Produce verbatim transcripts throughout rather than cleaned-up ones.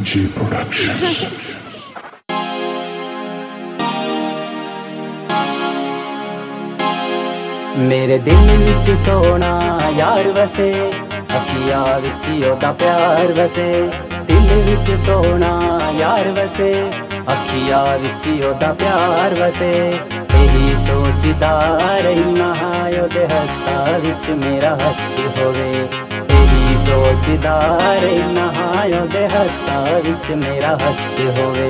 G Productions। मेरे दिल विच सोना यार वसे, अखियां विच ओदा प्यार वसे। दिल विच सोना यार वसे, अखियां विच ओदा प्यार वसे। यही सोचदा रहना ओदे हत्थां विच मेरा हत्थ होवे। यही सोचदा रहना ओदे हत्थां विच मेरा हत्थ होवे।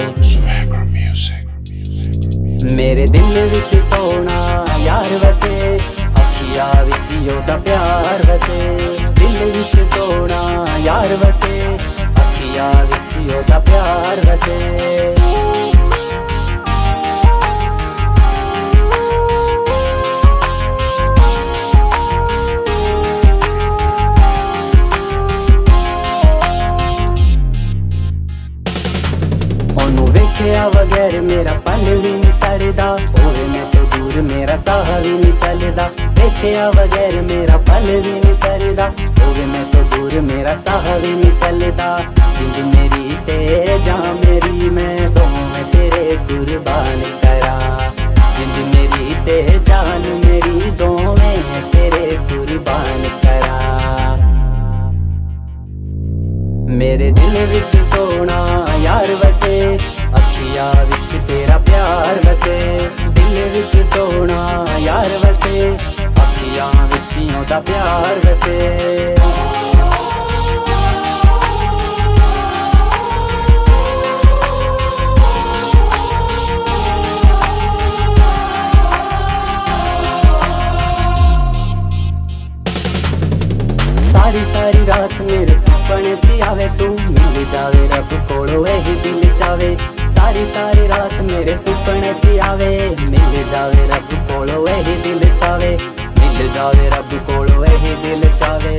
मेरे दिल विच सोना यार वसे, अखियां विच ओदा प्यार वसे। दिल विच सोना यार वसे, अखियां विच ओदा प्यार वसे। वेख्या बगैर मेरा पल भी नहीं सरदा, होवे मैं तो दूर मेरा साह भी नहीं चलदा। वेख्या बगैर मेरा पल भी नहीं सरदा, होवे मैं तो दूर मेरा साह भी नहीं चलदा। जिंद मेरी ते जान मेरी मैं दोवें तेरे कुर्बान करा। जिंद मेरी ते जान मेरी दोवें तेरे कुर्बान करा। मेरे दिल विच सोना यार वसे, अखियां विच तेरा प्यार वसे। दिल विच सोना यार वसे, अखियां विच ओदा प्यार वसे। सारी सारी रात मेरे सुपने च आवे तू, मिल जावे रब कोलों यही दिल चावे। सारी सारी रात मेरे सुपने च आवे, मिल जावे रब कोलों यही दिल चावे। मिल जावे रब कोलों यही दिल चावे।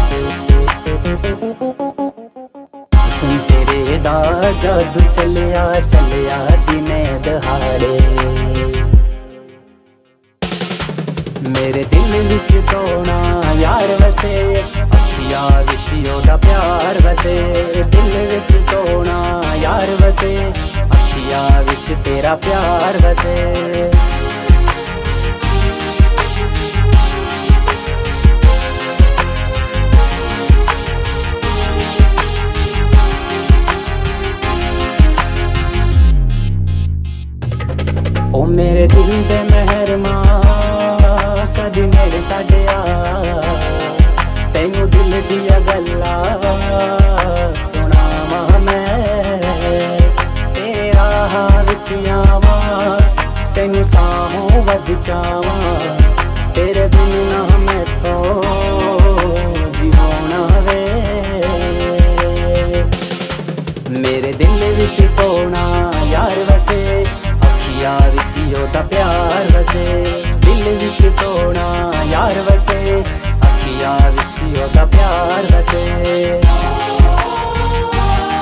सुन तेरे दा जादू चलिया चलिया दिने दहाड़े। मेरे दिल विच सोना यार वसे, अखियां विच ओदा प्यार वसे। दिल विच सोना यार वसे, अखियां विच तेरा प्यार वसे। ओ मेरे दिल दे मेहरमा कदी मेरे साडे आ, तैनू दिल दिया गल्ला सुनावा मैं। तेरे राह विच आवा, तैनू साहों वध जावा। तेरे बिन ना मैथों जीवना वे। मेरे दिल विच सोना यार वसे, अखियां विच ओदा प्यार वसे। दिल विच सोना यार वसे, अखियां विच ओदा प्यार वसे।